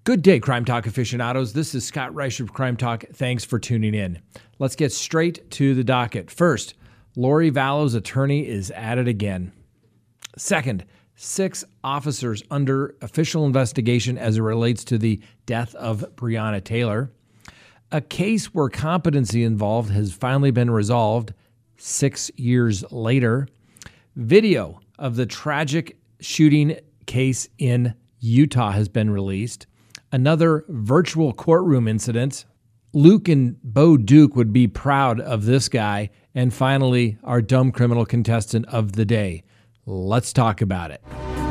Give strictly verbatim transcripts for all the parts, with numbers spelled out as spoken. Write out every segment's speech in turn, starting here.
Good day, Crime Talk aficionados. This is Scott Reich of Crime Talk. Thanks for tuning in. Let's get straight to the docket. First, Lori Vallow's attorney is at it again. Second, six officers under official investigation as it relates to the death of Breonna Taylor. A case where competency involved has finally been resolved six years later. Video of the tragic shooting case in Utah has been released. Another virtual courtroom incident. Luke and Bo Duke would be proud of this guy. And finally, our dumb criminal contestant of the day. Let's talk about it.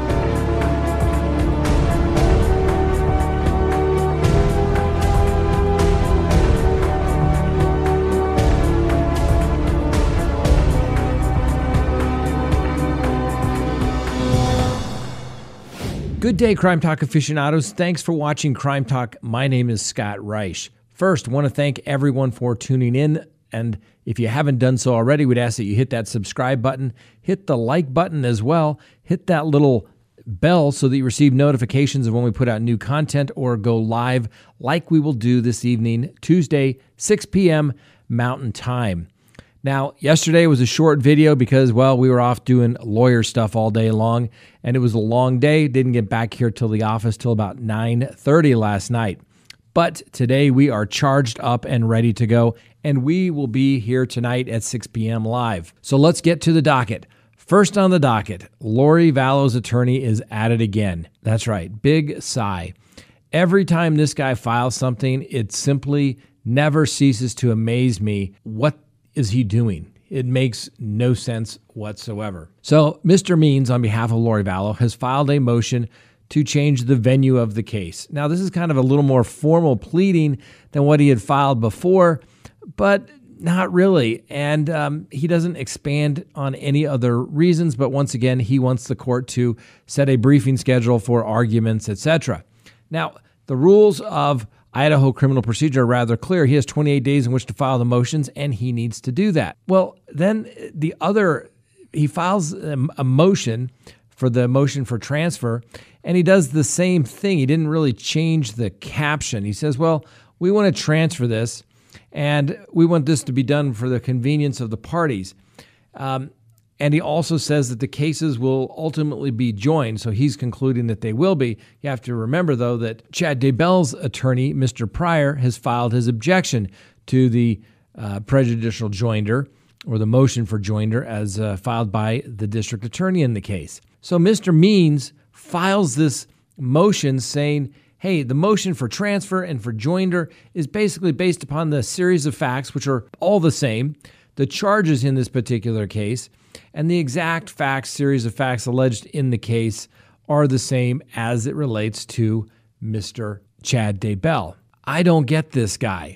Good day, Crime Talk aficionados. Thanks for watching Crime Talk. My name is Scott Reich. First, I want to thank everyone for tuning in. And if you haven't done so already, we'd ask that you hit that subscribe button, hit the like button as well, hit that little bell so that you receive notifications of when we put out new content or go live like we will do this evening, Tuesday, six p.m. Mountain Time. Now, yesterday was a short video because, well, we were off doing lawyer stuff all day long, and it was a long day. Didn't get back here till the office till about nine thirty last night. But today we are charged up and ready to go, and we will be here tonight at six p.m. live. So let's get to the docket. First on the docket, Lori Vallow's attorney is at it again. That's right, big sigh. Every time this guy files something, it simply never ceases to amaze me. What is he doing? It makes no sense whatsoever. So Mister Means, on behalf of Lori Vallow, has filed a motion to change the venue of the case. Now, this is kind of a little more formal pleading than what he had filed before, but not really. And um, he doesn't expand on any other reasons, but once again, he wants the court to set a briefing schedule for arguments, et cetera. Now, the rules of Idaho criminal procedure are rather clear. He has twenty-eight days in which to file the motions, and he needs to do that. Well, then the other, he files a motion for the motion for transfer, and he does the same thing. He didn't really change the caption. He says, well, we want to transfer this, and we want this to be done for the convenience of the parties. Um, And he also says that the cases will ultimately be joined, so he's concluding that they will be. You have to remember, though, that Chad Daybell's attorney, Mister Pryor, has filed his objection to the uh, prejudicial joinder, or the motion for joinder, as uh, filed by the district attorney in the case. So Mister Means files this motion saying, hey, the motion for transfer and for joinder is basically based upon the series of facts, which are all the same, the charges in this particular case, and the exact facts, series of facts alleged in the case are the same as it relates to Mister Chad Daybell. I don't get this guy.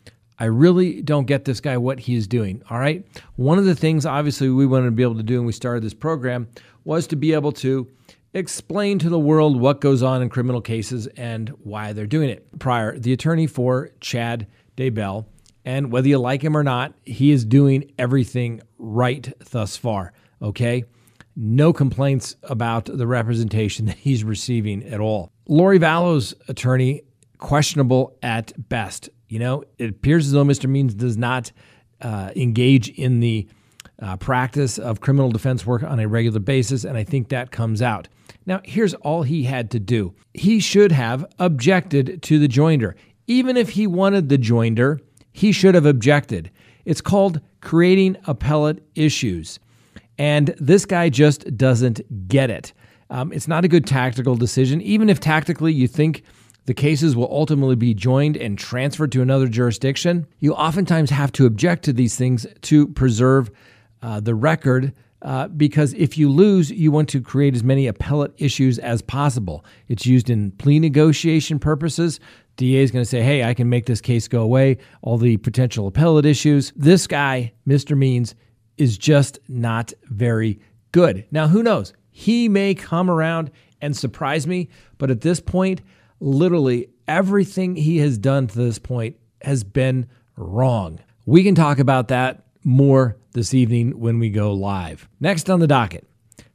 I really don't get this guy, what he is doing, all right? One of the things, obviously, we wanted to be able to do when we started this program was to be able to explain to the world what goes on in criminal cases and why they're doing it. Pryor, the attorney for Chad Daybell, and whether you like him or not, he is doing everything right thus far, okay? No complaints about the representation that he's receiving at all. Lori Vallow's attorney, questionable at best. You know, it appears as though Mister Means does not uh, engage in the uh, practice of criminal defense work on a regular basis, and I think that comes out. Now, here's all he had to do. He should have objected to the joinder. Even if he wanted the joinder, he should have objected. It's called creating appellate issues. And this guy just doesn't get it. Um, it's not a good tactical decision. Even if tactically you think the cases will ultimately be joined and transferred to another jurisdiction, you oftentimes have to object to these things to preserve uh, the record, uh, because if you lose, you want to create as many appellate issues as possible. It's used in plea negotiation purposes. D A is going to say, hey, I can make this case go away, all the potential appellate issues. This guy, Mister Means, is just not very good. Now, who knows? He may come around and surprise me, but at this point, literally everything he has done to this point has been wrong. We can talk about that more this evening when we go live. Next on the docket,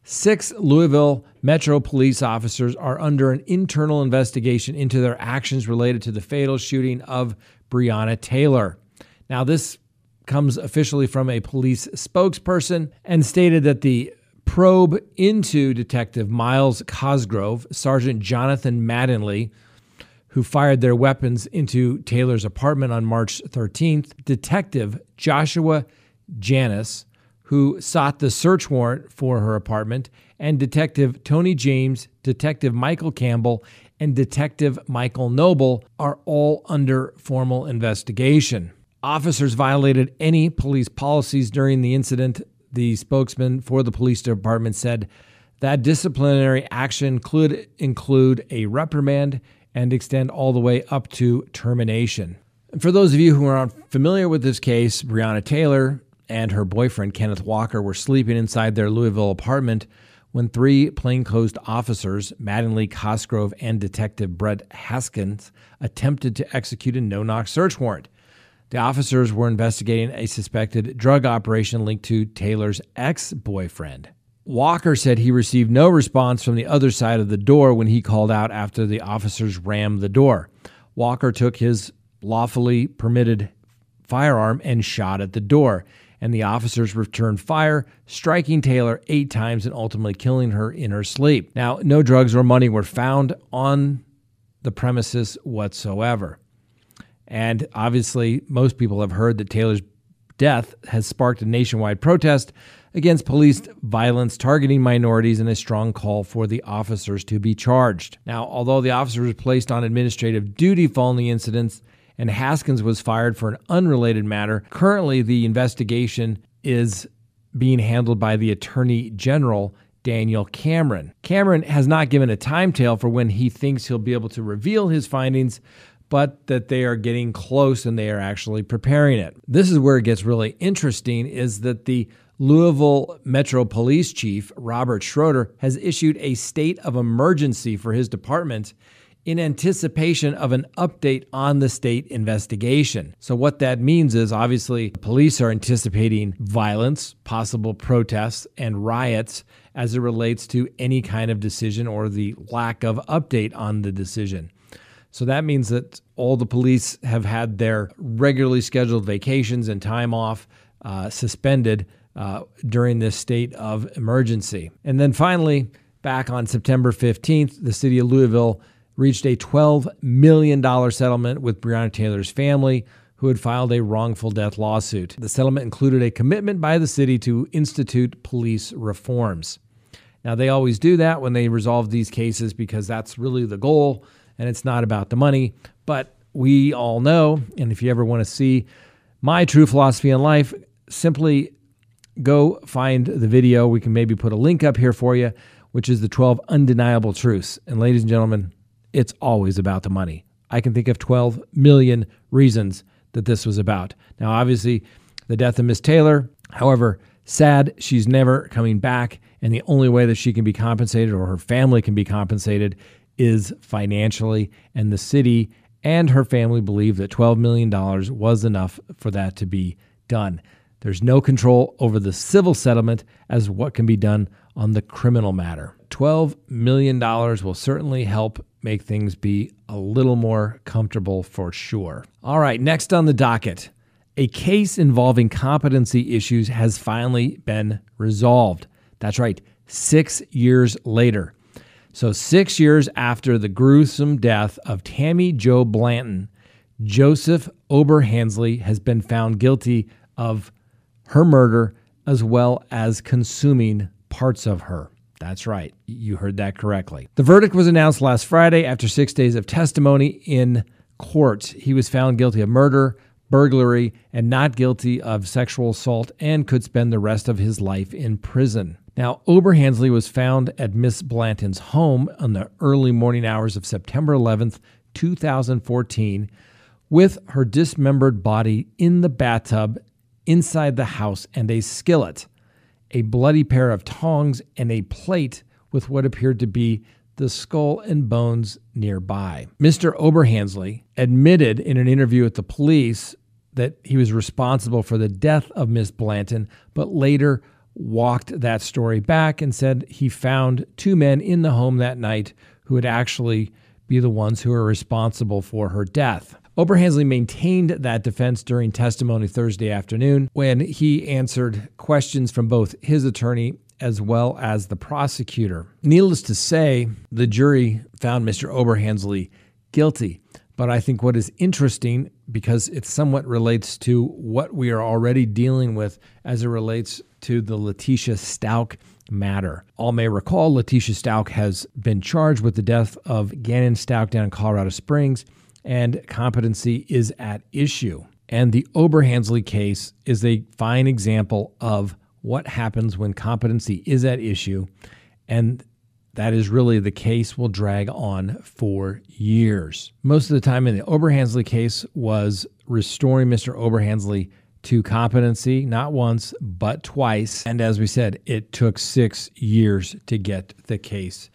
Six Louisville Metro police officers are under an internal investigation into their actions related to the fatal shooting of Breonna Taylor. Now, this comes officially from a police spokesperson and stated that the probe into Detective Miles Cosgrove, Sergeant Jonathan Mattingly, who fired their weapons into Taylor's apartment on March thirteenth, Detective Joshua Janis, who sought the search warrant for her apartment, and Detective Tony James, Detective Michael Campbell, and Detective Michael Noble are all under formal investigation. Officers violated any police policies during the incident. The spokesman for the police department said that disciplinary action could include a reprimand and extend all the way up to termination. And for those of you who are unfamiliar with this case, Breonna Taylor and her boyfriend, Kenneth Walker, were sleeping inside their Louisville apartment when three plainclothes officers, Mattingly, Cosgrove, and Detective Brett Haskins, attempted to execute a no-knock search warrant. The officers were investigating a suspected drug operation linked to Taylor's ex-boyfriend. Walker said he received no response from the other side of the door when he called out after the officers rammed the door. Walker took his lawfully permitted firearm and shot at the door, and the officers returned fire, striking Taylor eight times and ultimately killing her in her sleep. Now, no drugs or money were found on the premises whatsoever. And obviously, most people have heard that Taylor's death has sparked a nationwide protest against police violence targeting minorities and a strong call for the officers to be charged. Now, although the officers were placed on administrative duty following the incidents and Haskins was fired for an unrelated matter, currently the investigation is being handled by the Attorney General, Daniel Cameron. Cameron has not given a timetable for when he thinks he'll be able to reveal his findings, but that they are getting close and they are actually preparing it. This is where it gets really interesting, is that the Louisville Metro Police Chief, Robert Schroeder, has issued a state of emergency for his department in anticipation of an update on the state investigation. So what that means is, obviously, police are anticipating violence, possible protests, and riots as it relates to any kind of decision or the lack of update on the decision. So that means that all the police have had their regularly scheduled vacations and time off uh, suspended uh, during this state of emergency. And then finally, back on September fifteenth, the city of Louisville reached a twelve million dollars settlement with Breonna Taylor's family, who had filed a wrongful death lawsuit. The settlement included a commitment by the city to institute police reforms. Now, they always do that when they resolve these cases because that's really the goal, and it's not about the money. But we all know, and if you ever want to see my true philosophy in life, simply go find the video. We can maybe put a link up here for you, which is the twelve Undeniable Truths. And ladies and gentlemen, it's always about the money. I can think of twelve million reasons that this was about. Now, obviously, the death of Miss Taylor, however, sad, she's never coming back, and the only way that she can be compensated or her family can be compensated is financially, and the city and her family believe that twelve million dollars was enough for that to be done. There's no control over the civil settlement as what can be done on the criminal matter. twelve million dollars will certainly help make things be a little more comfortable for sure. All right, next on the docket, a case involving competency issues has finally been resolved. That's right, six years later. So six years after the gruesome death of Tammy Jo Blanton, Joseph Oberhansley has been found guilty of her murder as well as consuming parts of her. That's right. You heard that correctly. The verdict was announced last Friday after six days of testimony in court. He was found guilty of murder, burglary, and not guilty of sexual assault and could spend the rest of his life in prison. Now, Oberhansley was found at Miss Blanton's home on the early morning hours of September eleventh, two thousand fourteen, with her dismembered body in the bathtub inside the house and a skillet, a bloody pair of tongs, and a plate with what appeared to be the skull and bones nearby. Mister Oberhansley admitted in an interview with the police that he was responsible for the death of Miss Blanton, but later walked that story back and said he found two men in the home that night who would actually be the ones who are responsible for her death. Oberhansley maintained that defense during testimony Thursday afternoon when he answered questions from both his attorney as well as the prosecutor. Needless to say, the jury found Mister Oberhansley guilty. But I think what is interesting, because it somewhat relates to what we are already dealing with as it relates to the Letitia Stalk matter. All may recall Letitia Stalk has been charged with the death of Gannon Stalk down in Colorado Springs, and competency is at issue. And the Oberhansley case is a fine example of what happens when competency is at issue, and that is really the case will drag on for years. Most of the time in the Oberhansley case was restoring Mister Oberhansley to competency, not once, but twice. And as we said, it took six years to get the case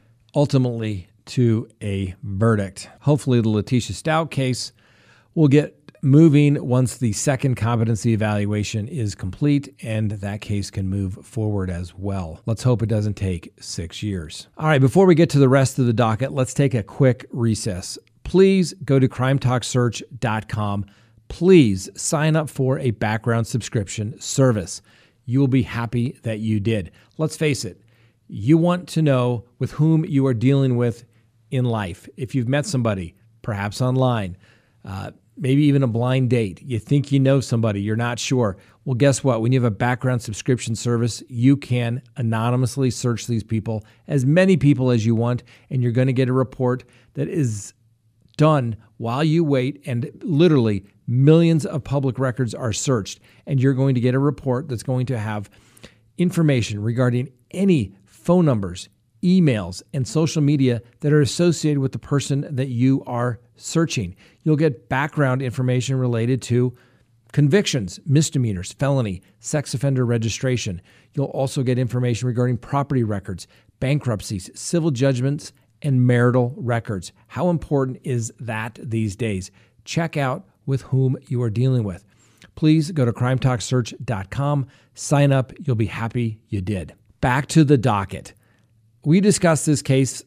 ultimately to a verdict. Hopefully the Letitia Stalk case will get moving once the second competency evaluation is complete, and that case can move forward as well. Let's hope it doesn't take six years. All right, before we get to the rest of the docket, let's take a quick recess. Please go to crime talk search dot com. Please sign up for a background subscription service. You will be happy that you did. Let's face it, you want to know with whom you are dealing with in life. If you've met somebody, perhaps online, uh, maybe even a blind date, you think you know somebody, you're not sure. Well, guess what? When you have a background subscription service, you can anonymously search these people, as many people as you want, and you're going to get a report that is done while you wait, and literally millions of public records are searched, and you're going to get a report that's going to have information regarding any phone numbers, emails, and social media that are associated with the person that you are searching. You'll get background information related to convictions, misdemeanors, felony, sex offender registration. You'll also get information regarding property records, bankruptcies, civil judgments, and marital records. How important is that these days? Check out with whom you are dealing with. Please go to crime talk search dot com, sign up. You'll be happy you did. Back to the docket. We discussed this case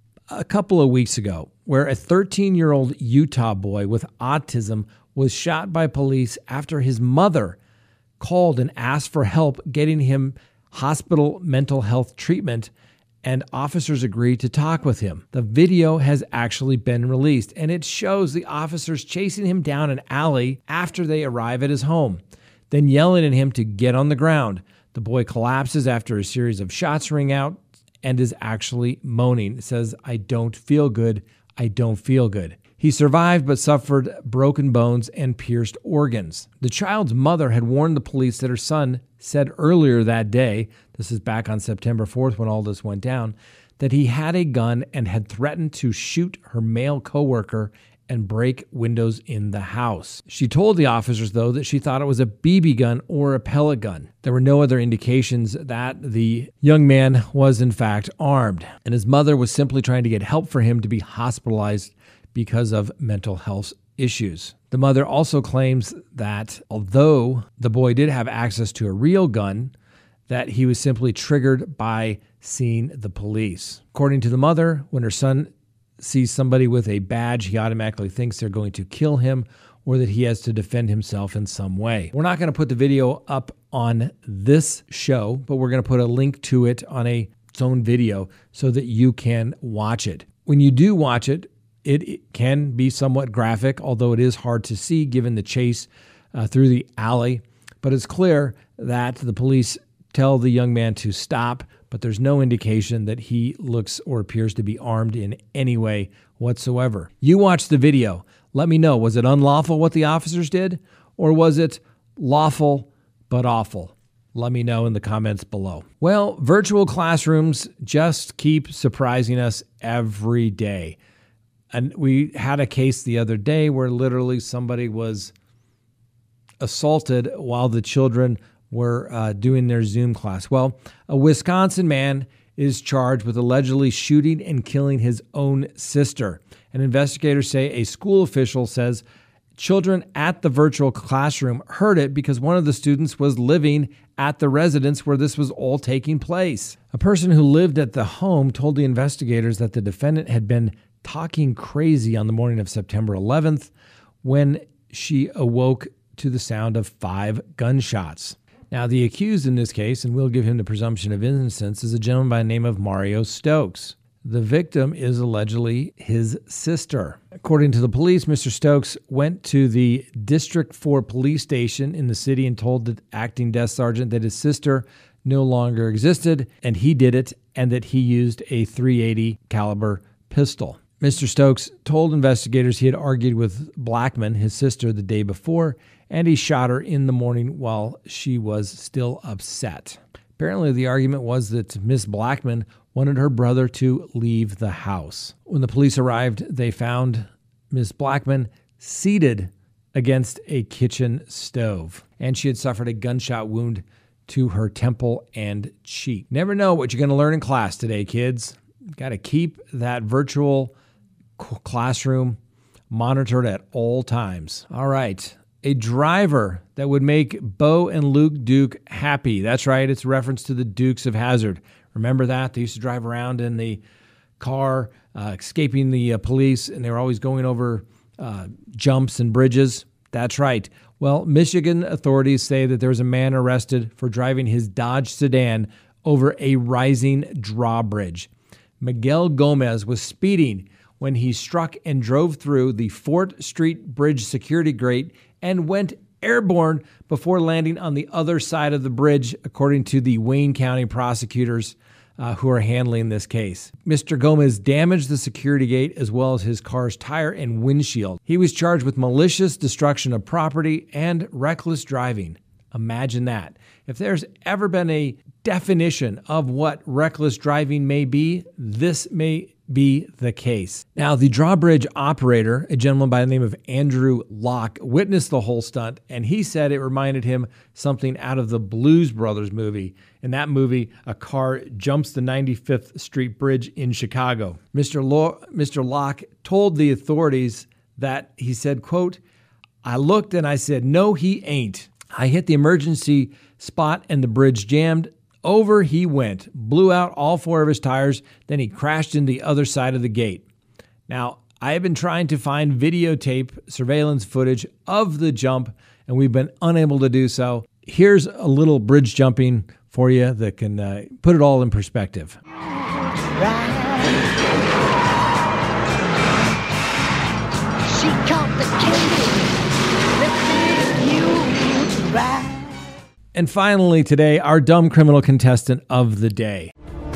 a couple of weeks ago, where a thirteen-year-old Utah boy with autism was shot by police after his mother called and asked for help getting him hospital mental health treatment, and officers agreed to talk with him. The video has actually been released, and it shows the officers chasing him down an alley after they arrive at his home, then yelling at him to get on the ground. The boy collapses after a series of shots ring out and is actually moaning. It says, "I don't feel good. I don't feel good." He survived but suffered broken bones and pierced organs. The child's mother had warned the police that her son said earlier that day, this is back on September fourth when all this went down, that he had a gun and had threatened to shoot her male coworker and break windows in the house. She told the officers, though, that she thought it was a B B gun or a pellet gun. There were no other indications that the young man was in fact armed, and his mother was simply trying to get help for him to be hospitalized because of mental health issues. The mother also claims that although the boy did have access to a real gun, that he was simply triggered by seeing the police. According to the mother, when her son sees somebody with a badge, he automatically thinks they're going to kill him or that he has to defend himself in some way. We're not going to put the video up on this show, but we're going to put a link to it on a, its own video so that you can watch it. When you do watch it, it, it can be somewhat graphic, although it is hard to see given the chase uh, through the alley. But it's clear that the police tell the young man to stop, but there's no indication that he looks or appears to be armed in any way whatsoever. You watched the video. Let me know, was it unlawful what the officers did, or was it lawful but awful? Let me know in the comments below. Well, virtual classrooms just keep surprising us every day. And we had a case the other day where literally somebody was assaulted while the children were uh, doing their Zoom class. Well, a Wisconsin man is charged with allegedly shooting and killing his own sister. And investigators say a school official says Children at the virtual classroom heard it because one of the students was living at the residence where this was all taking place. A person who lived at the home told the investigators that the defendant had been talking crazy on the morning of September eleventh when she awoke to the sound of five gunshots. Now, the accused in this case, and we'll give him the presumption of innocence, is a gentleman by the name of Mario Stokes. The victim is allegedly his sister. According to the police, Mister Stokes went to the District four police station in the city and told the acting desk sergeant that his sister no longer existed, and he did it, and that he used a three eighty caliber pistol. Mister Stokes told investigators he had argued with Blackman, his sister, the day before, and he shot her in the morning while she was still upset. Apparently, the argument was that Miss Blackman wanted her brother to leave the house. When the police arrived, they found Miss Blackman seated against a kitchen stove, and she had suffered a gunshot wound to her temple and cheek. Never know what you're going to learn in class today, kids. Got to keep that virtual classroom monitored at all times. All right. A driver that would make Bo and Luke Duke happy. That's right. It's a reference to the Dukes of Hazzard. Remember that? They used to drive around in the car, uh, escaping the uh, police, and they were always going over uh, jumps and bridges. That's right. Well, Michigan authorities say that there was a man arrested for driving his Dodge sedan over a rising drawbridge. Miguel Gomez was speeding when he struck and drove through the Fort Street Bridge security grate and went airborne before landing on the other side of the bridge, according to the Wayne County prosecutors uh, who are handling this case. Mister Gomez damaged the security gate as well as his car's tire and windshield. He was charged with malicious destruction of property and reckless driving. Imagine that. If there's ever been a definition of what reckless driving may be, this may be the case. Now, the drawbridge operator, a gentleman by the name of Andrew Locke, witnessed the whole stunt, and he said it reminded him something out of the Blues Brothers movie. In that movie, a car jumps the ninety-fifth Street Bridge in Chicago. Mister Lo- Mister Locke told the authorities that he said, quote, "I looked and I said, no, he ain't. I hit the emergency spot and the bridge jammed. Over he went, blew out all four of his tires, then he crashed into the other side of the gate." Now, I have been trying to find videotape surveillance footage of the jump, and we've been unable to do so. Here's a little bridge jumping for you that can uh, put it all in perspective. She complicated, you right. And finally today, our dumb criminal contestant of the day.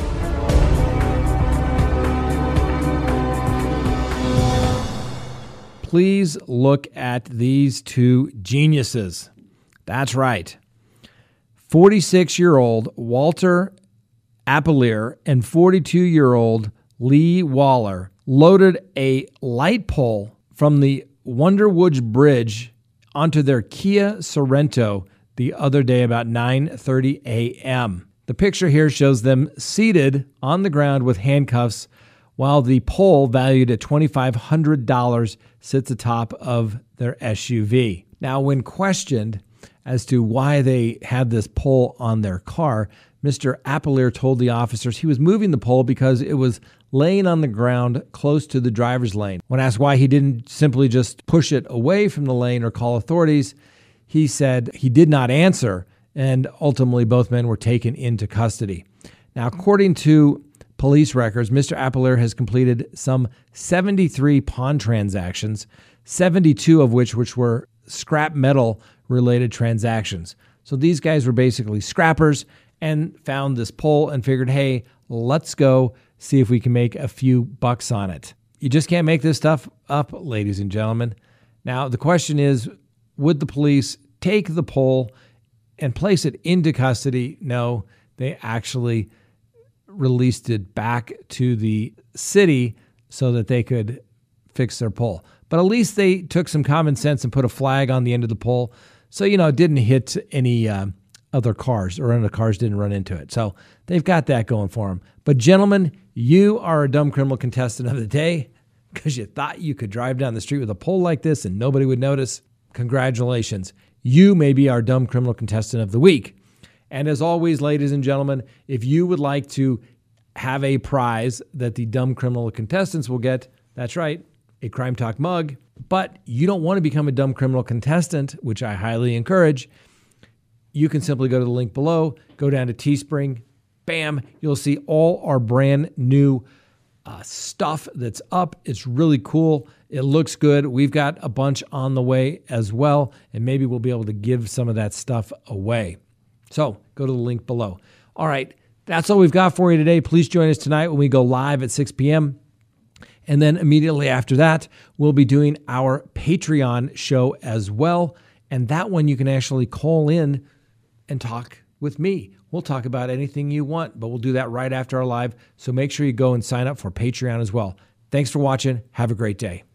Please look at these two geniuses. That's right. forty-six-year-old Walter Appelier and forty-two-year-old Lee Waller loaded a light pole from the Wonderwoods Bridge onto their Kia Sorento the other day about nine thirty a.m. The picture here shows them seated on the ground with handcuffs while the pole, valued at twenty-five hundred dollars, sits atop of their S U V. Now, when questioned as to why they had this pole on their car, Mister Appelier told the officers he was moving the pole because it was laying on the ground close to the driver's lane. When asked why he didn't simply just push it away from the lane or call authorities, he said he did not answer, and ultimately both men were taken into custody. Now, according to police records, Mister Appelier has completed some seventy-three pawn transactions, seventy-two of which which were scrap metal related transactions. So these guys were basically scrappers and found this pole and figured, hey, let's go see if we can make a few bucks on it. You just can't make this stuff up, ladies and gentlemen. Now, the question is, would the police take the pole and place it into custody? No, they actually released it back to the city so that they could fix their pole. But at least they took some common sense and put a flag on the end of the pole so, you know, it didn't hit any uh, other cars, or any of the cars didn't run into it. So they've got that going for them. But gentlemen, you are a dumb criminal contestant of the day. because you thought you could drive down the street with a pole like this and nobody would notice, congratulations. You may be our Dumb Criminal Contestant of the Week. And as always, ladies and gentlemen, if you would like to have a prize that the Dumb Criminal Contestants will get, that's right, a Crime Talk mug, but you don't want to become a Dumb Criminal Contestant, which I highly encourage, you can simply go to the link below, go down to Teespring, bam, you'll see all our brand new uh, stuff that's up. It's really cool. It looks good. We've got a bunch on the way as well, and maybe we'll be able to give some of that stuff away. So go to the link below. All right, that's all we've got for you today. Please join us tonight when we go live at six p.m. And then immediately after that, we'll be doing our Patreon show as well. And that one you can actually call in and talk with me. We'll talk about anything you want, but we'll do that right after our live. So make sure you go and sign up for Patreon as well. Thanks for watching. Have a great day.